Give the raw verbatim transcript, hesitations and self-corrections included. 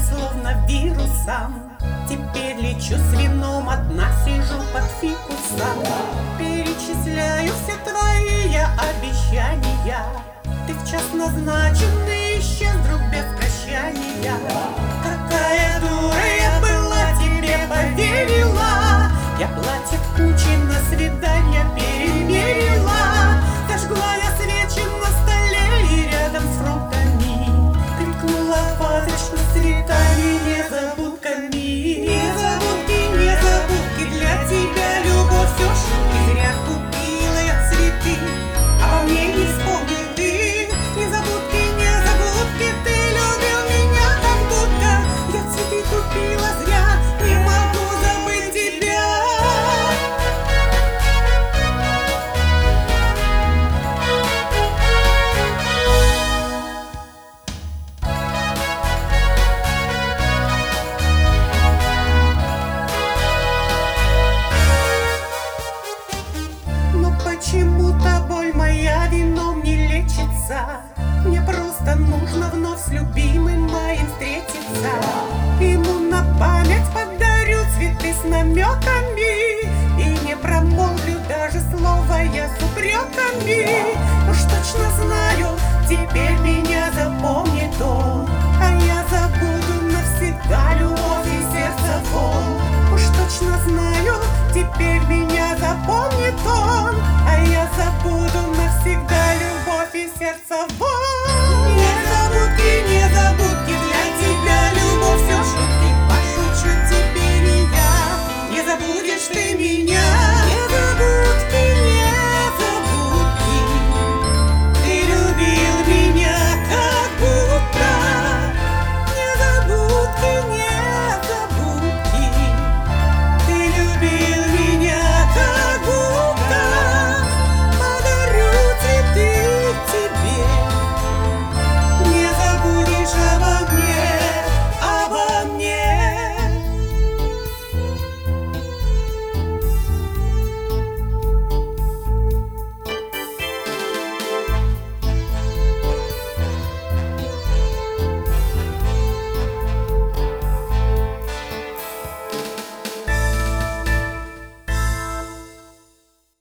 словно вирусом. Теперь лечу с вином, одна сижу под фикусом. Перечисляю все твои я обещания. Ты в час назначенный исчез вдруг без прощания. Какая дура я была, тебе поверила. Я платье в куче на свидание перемерила. Зажгла я свечи на столе и рядом с фруктами крикнула вазочку с цветами, незабудками. Незабудки, незабудки, для тебя любовь все шутки. Зря купила я цветы, а во мне не вспомнил ты. Незабудки, незабудки, ты любил меня как будто. Я цветы купила зря, не могу забыть тебя. Но почему-то боль моя вином не лечится. Мне просто нужно вновь с любимым моим встретиться. Ему на память подарю цветы с намеками и не промолвлю даже слова я с упреками. Уж точно знаю, теперь меня запомнит он, а я забуду навсегда любовь и сердце вон. Уж точно знаю, теперь меня запомнит он,